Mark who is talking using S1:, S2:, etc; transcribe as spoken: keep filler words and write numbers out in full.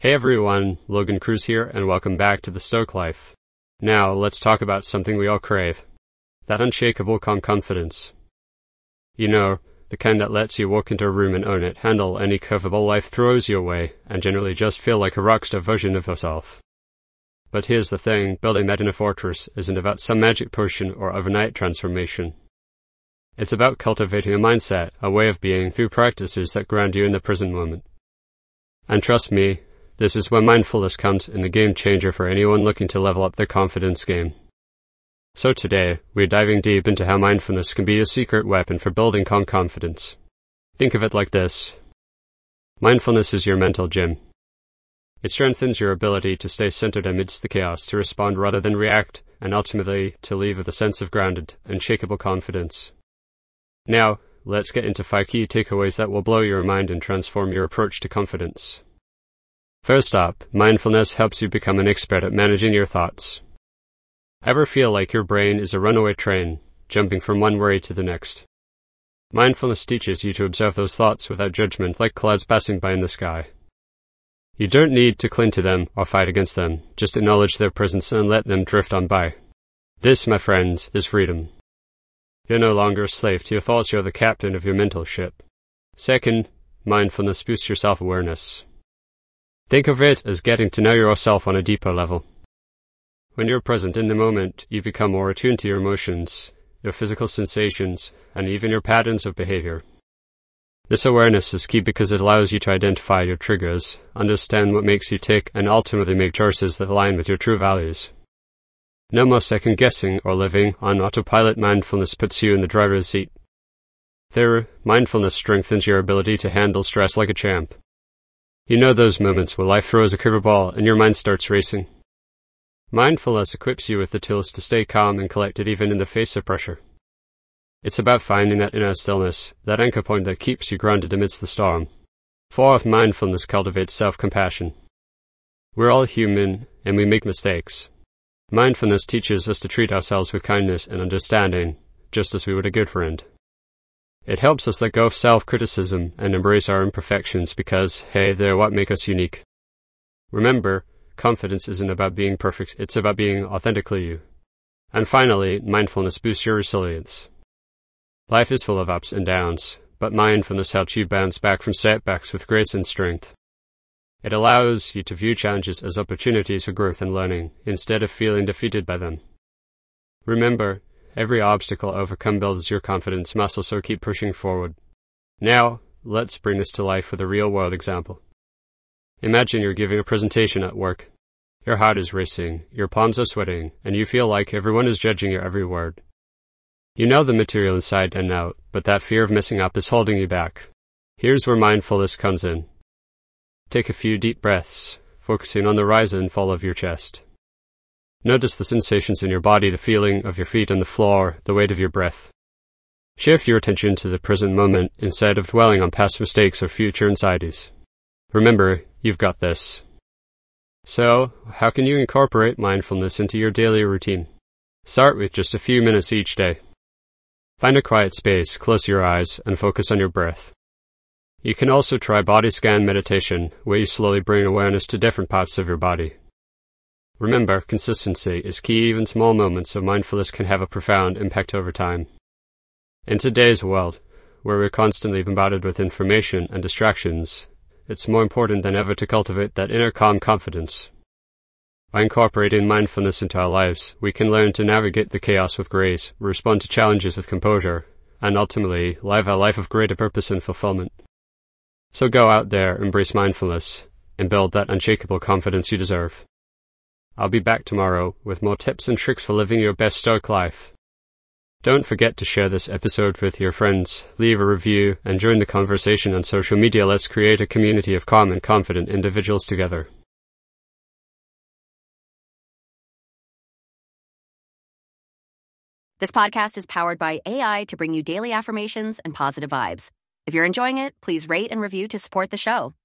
S1: Hey everyone, Logan Cruz here, and welcome back to the Stoic Life. Now, let's talk about something we all crave. That unshakable calm confidence. You know, the kind that lets you walk into a room and own it, handle any curveball life throws your way, and generally just feel like a rockstar version of yourself. But here's the thing, building that inner fortress isn't about some magic potion or overnight transformation. It's about cultivating a mindset, a way of being, through practices that ground you in the present moment. And trust me, this is where mindfulness comes in the game changer for anyone looking to level up their confidence game. So today, we're diving deep into how mindfulness can be your secret weapon for building calm confidence. Think of it like this. Mindfulness is your mental gym. It strengthens your ability to stay centered amidst the chaos, to respond rather than react, and ultimately to leave with a sense of grounded, unshakable confidence. Now, let's get into five key takeaways that will blow your mind and transform your approach to confidence. First up, mindfulness helps you become an expert at managing your thoughts. Ever feel like your brain is a runaway train, jumping from one worry to the next? Mindfulness teaches you to observe those thoughts without judgment, like clouds passing by in the sky. You don't need to cling to them or fight against them, just acknowledge their presence and let them drift on by. This, my friends, is freedom. You're no longer a slave to your thoughts, you're the captain of your mental ship. Second, mindfulness boosts your self-awareness. Think of it as getting to know yourself on a deeper level. When you're present in the moment, you become more attuned to your emotions, your physical sensations, and even your patterns of behavior. This awareness is key because it allows you to identify your triggers, understand what makes you tick, and ultimately make choices that align with your true values. No more second-guessing or living on autopilot. Mindfulness puts you in the driver's seat. Third, mindfulness strengthens your ability to handle stress like a champ. You know those moments where life throws a curveball and your mind starts racing. Mindfulness equips you with the tools to stay calm and collected even in the face of pressure. It's about finding that inner stillness, that anchor point that keeps you grounded amidst the storm. Fourth, mindfulness cultivates self-compassion. We're all human, and we make mistakes. Mindfulness teaches us to treat ourselves with kindness and understanding, just as we would a good friend. It helps us let go of self-criticism and embrace our imperfections because, hey, they're what make us unique. Remember, confidence isn't about being perfect, it's about being authentically you. And finally, mindfulness boosts your resilience. Life is full of ups and downs, but mindfulness helps you bounce back from setbacks with grace and strength. It allows you to view challenges as opportunities for growth and learning, instead of feeling defeated by them. Remember, every obstacle overcome builds your confidence muscle, so keep pushing forward. Now, let's bring this to life with a real-world example. Imagine you're giving a presentation at work. Your heart is racing, your palms are sweating, and you feel like everyone is judging your every word. You know the material inside and out, but that fear of messing up is holding you back. Here's where mindfulness comes in. Take a few deep breaths, focusing on the rise and fall of your chest. Notice the sensations in your body, the feeling of your feet on the floor, the weight of your breath. Shift your attention to the present moment instead of dwelling on past mistakes or future anxieties. Remember, you've got this. So, how can you incorporate mindfulness into your daily routine? Start with just a few minutes each day. Find a quiet space, close your eyes, and focus on your breath. You can also try body scan meditation, where you slowly bring awareness to different parts of your body. Remember, consistency is key. Even small moments of mindfulness can have a profound impact over time. In today's world, where we're constantly bombarded with information and distractions, it's more important than ever to cultivate that inner calm confidence. By incorporating mindfulness into our lives, we can learn to navigate the chaos with grace, respond to challenges with composure, and ultimately live a life of greater purpose and fulfillment. So go out there, embrace mindfulness, and build that unshakable confidence you deserve. I'll be back tomorrow with more tips and tricks for living your best Stoic life. Don't forget to share this episode with your friends, leave a review, and join the conversation on social media. Let's create a community of calm and confident individuals together.
S2: This podcast is powered by A I to bring you daily affirmations and positive vibes. If you're enjoying it, please rate and review to support the show.